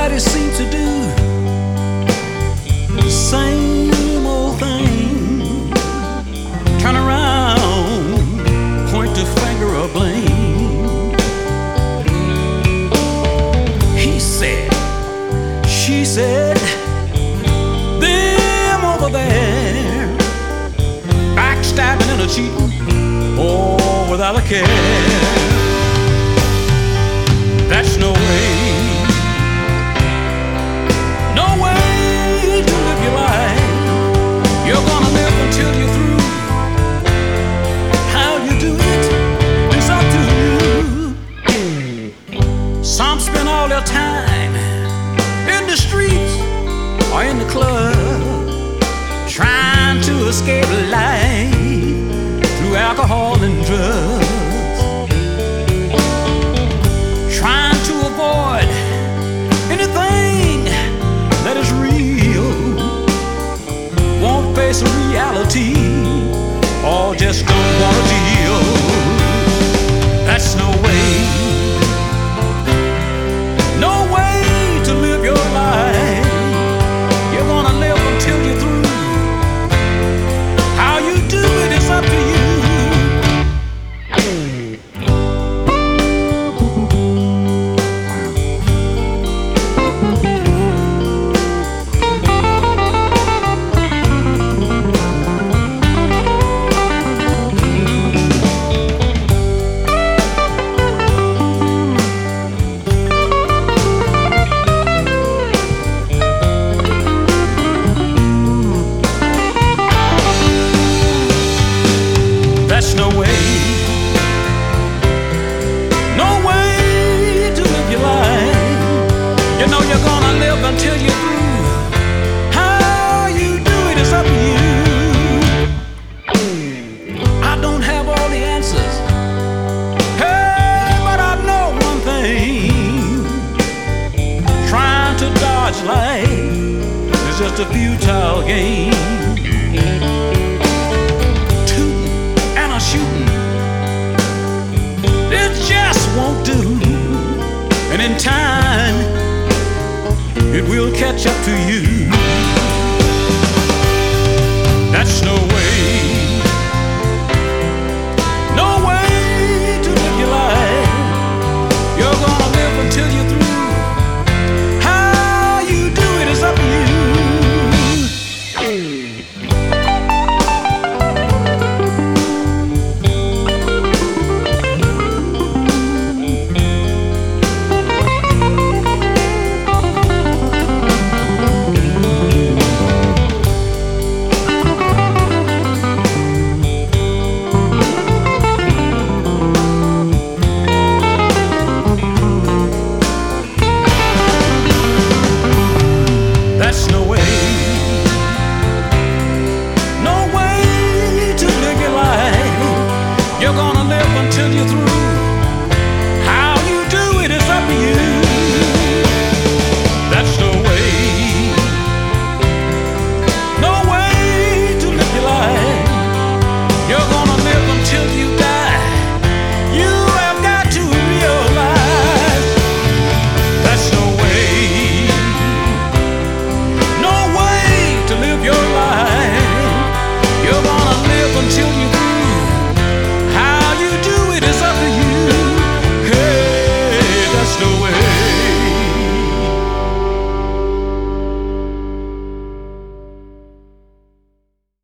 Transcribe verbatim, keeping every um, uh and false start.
Everybody seems to do the same old thing. Turn around, point the finger of blame. He said, she said, them over there, backstabbing and a cheating, all without a care. That's no way, no way to live your life. You're gonna live until you're through. How you do it is up to you. Some spend all their time in the streets or in the club, trying to escape life through alcohol and drugs. Avoid anything that is real, won't face a reality, or just don't want to deal. That's no way, no way to live your life. You're gonna live until you're through. How you do it is up to you. No way, no way to live your life. You know you're gonna live until you're through. How you do it is up to you. I don't have all the answers, hey, but I know one thing. Trying to dodge life is just a futile game. Shooting, it just won't do, and in time it will catch up to you. That's no